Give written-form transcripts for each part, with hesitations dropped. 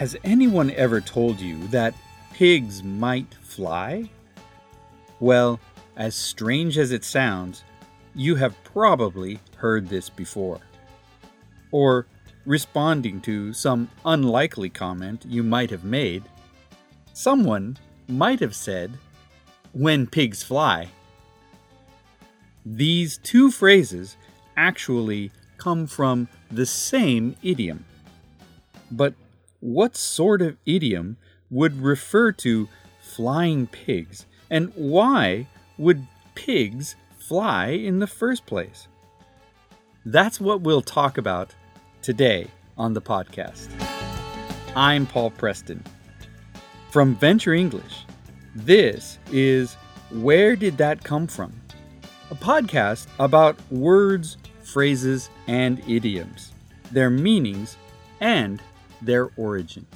Has anyone ever told you that pigs might fly? Well, as strange as it sounds, you have probably heard this before. Or, responding to some unlikely comment you might have made, someone might have said, "When pigs fly." These two phrases actually come from the same idiom. But what sort of idiom would refer to flying pigs, and why would pigs fly in the first place? That's what we'll talk about today on the podcast. I'm Paul Preston. From Venture English, this is Where Did That Come From? A podcast about words, phrases, and idioms, their meanings, and their origins.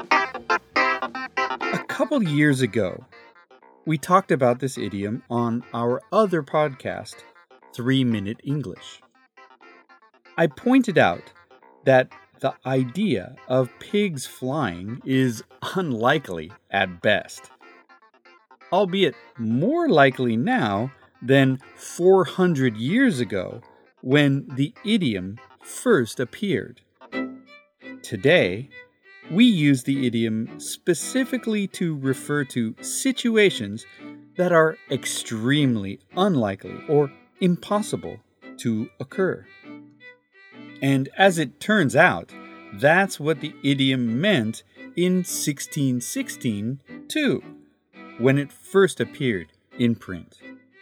A couple years ago, we talked about this idiom on our other podcast, 3 Minute English. I pointed out that the idea of pigs flying is unlikely at best, albeit more likely now than 400 years ago when the idiom first appeared. Today, we use the idiom specifically to refer to situations that are extremely unlikely or impossible to occur. And as it turns out, that's what the idiom meant in 1616 too, when it first appeared in print.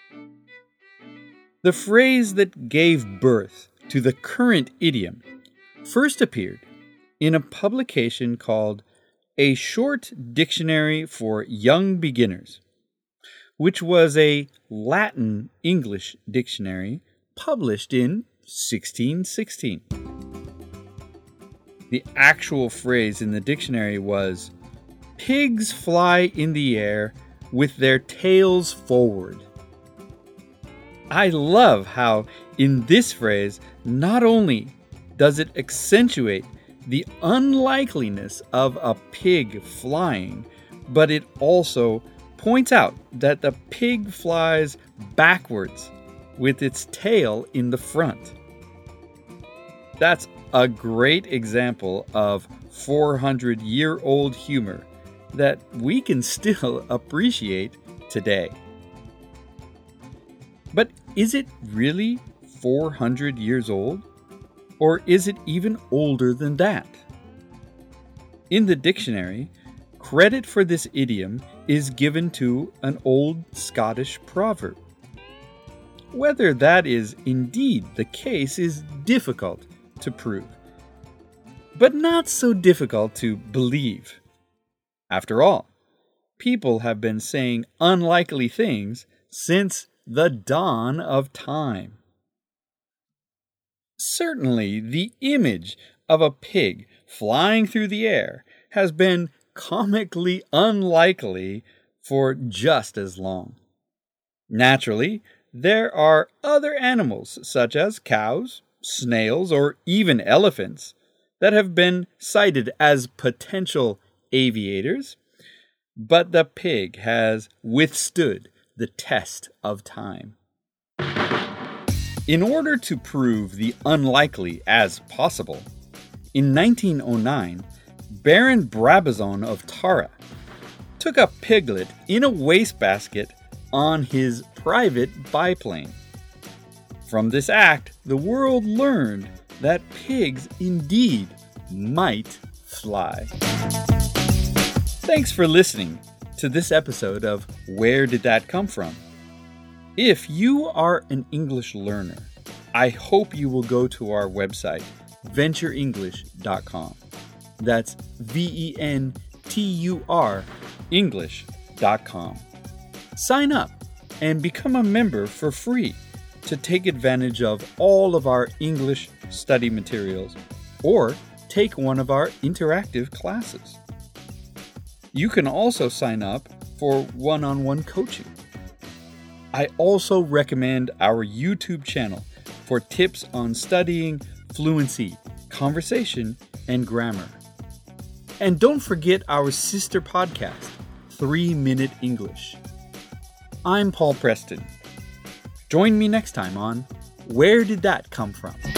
The phrase that gave birth to the current idiom first appeared in a publication called A Short Dictionary for Young Beginners, which was a Latin-English dictionary published in 1616. The actual phrase in the dictionary was, "Pigs fly in the air with their tails forward." I love how in this phrase, not only does it accentuate the unlikeliness of a pig flying, but it also points out that the pig flies backwards with its tail in the front. That's a great example of 400-year-old humor that we can still appreciate today. But is it really 400 years old? Or is it even older than that? In the dictionary, credit for this idiom is given to an old Scottish proverb. Whether that is indeed the case is difficult to prove, but not so difficult to believe. After all, people have been saying unlikely things since the dawn of time. Certainly, the image of a pig flying through the air has been comically unlikely for just as long. Naturally, there are other animals such as cows, snails, or even elephants that have been cited as potential aviators, but the pig has withstood the test of time. In order to prove the unlikely as possible, in 1909, Baron Brabazon of Tara took a piglet in a wastebasket on his private biplane. From this act, the world learned that pigs indeed might fly. Thanks for listening to this episode of Where Did That Come From? If you are an English learner, I hope you will go to our website, ventureenglish.com. That's VENTUR English.com. Sign up and become a member for free to take advantage of all of our English study materials or take one of our interactive classes. You can also sign up for one-on-one coaching. I also recommend our YouTube channel for tips on studying fluency, conversation, and grammar. And don't forget our sister podcast, 3 Minute English. I'm Paul Preston. Join me next time on Where Did That Come From?